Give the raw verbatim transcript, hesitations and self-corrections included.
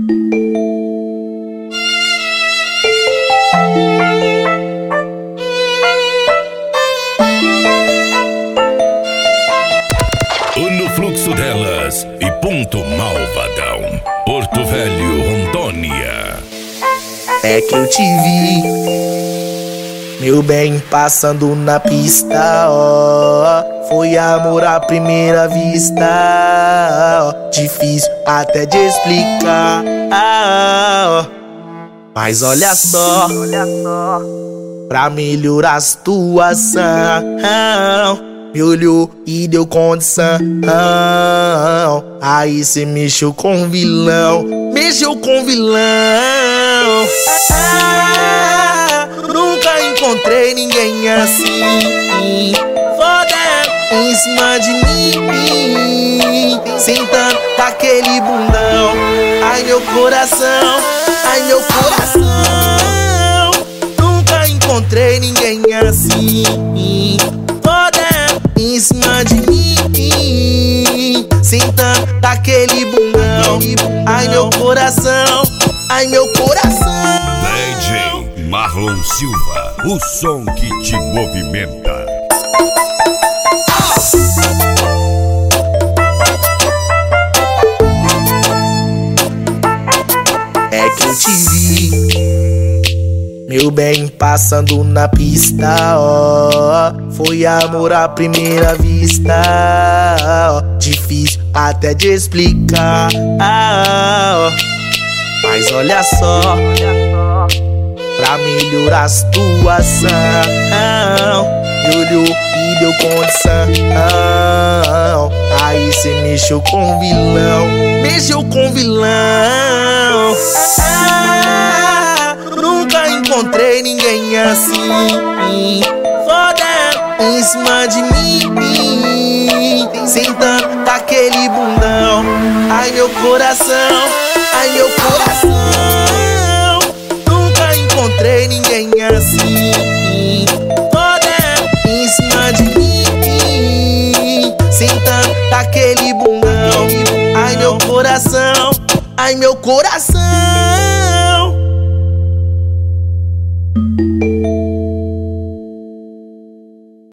No fluxo delas e ponto Malvadão, Porto Velho, Rondônia. É que eu te vi, meu bem, passando na pista, ó. Foi amor à primeira vista, ó. Difícil até de explicar, ó. Mas olha só, pra melhorar a situação, me olhou e deu condição. Aí cê mexeu com vilão, mexeu com vilão. Ah, nunca encontrei ninguém assim, foda em cima de mim, sentando daquele bundão. Ai meu coração, ai meu coração. Nunca encontrei ninguém assim, em cima de mim, sentando daquele bundão. Ai meu coração, ai meu coração. D J Marlon Silva, o som que te movimenta. É que eu te vi, meu bem, passando na pista, ó. Foi amor à primeira vista, ó. Difícil até de explicar, ó. Mas olha só, pra melhorar a situação, me olhou e deu condição. Aí cê mexeu com vilão, mexeu com vilão. Ah, nunca encontrei ninguém assim, foda em cima de mim, sentando daquele bundão. Ai meu coração, ai meu coração. Nunca encontrei ninguém assim, foda em cima de mim, sentando daquele bundão. Ai meu coração, ai meu coração.